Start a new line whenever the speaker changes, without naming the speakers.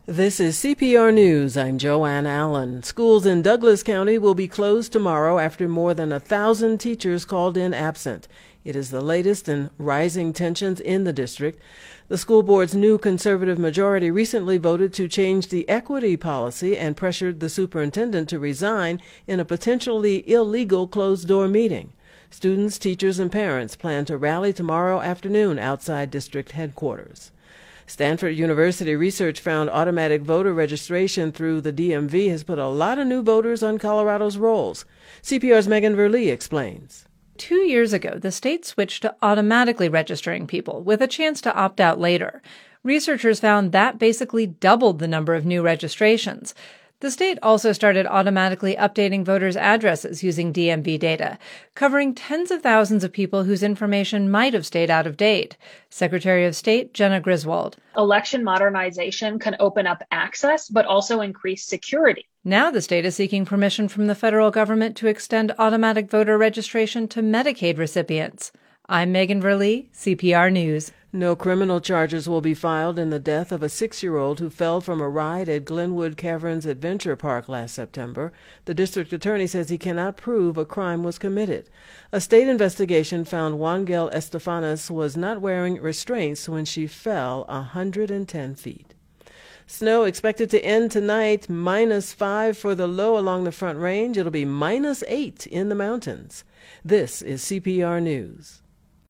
This is CPR News. I'm Joanne Allen. Schools in Douglas County will be closed tomorrow after more than 1,000 teachers called in absent. It is the latest in rising tensions in the district. The school board's new conservative majority recently voted to change the equity policy and pressured the superintendent to resign in a potentially illegal closed-door meeting. Students, teachers, and parents plan to rally tomorrow afternoon outside district headquarters. Stanford University research found automatic voter registration through the DMV has put a lot of new voters on Colorado's rolls. CPR's Megan Verlee explains.
2 years ago, the state switched to automatically registering people with a chance to opt out later. Researchers found that basically doubled the number of new registrations. The state also started automatically updating voters' addresses using DMV data, covering tens of thousands of people whose information might have stayed out of date. Secretary of State Jena Griswold.
Election modernization can open up access, but also increase security.
Now the state is seeking permission from the federal government to extend automatic voter registration to Medicaid recipients. I'm Megan Verlee, CPR News.
No criminal charges will be filed in the death of a 6-year-old who fell from a ride at Glenwood Caverns Adventure Park last September. The district attorney says he cannot prove a crime was committed. A state investigation found Wangel Estefanas was not wearing restraints when she fell 110 feet. Snow expected to end tonight, -5 for the low along the Front Range. It'll be -8 in the mountains. This is CPR News.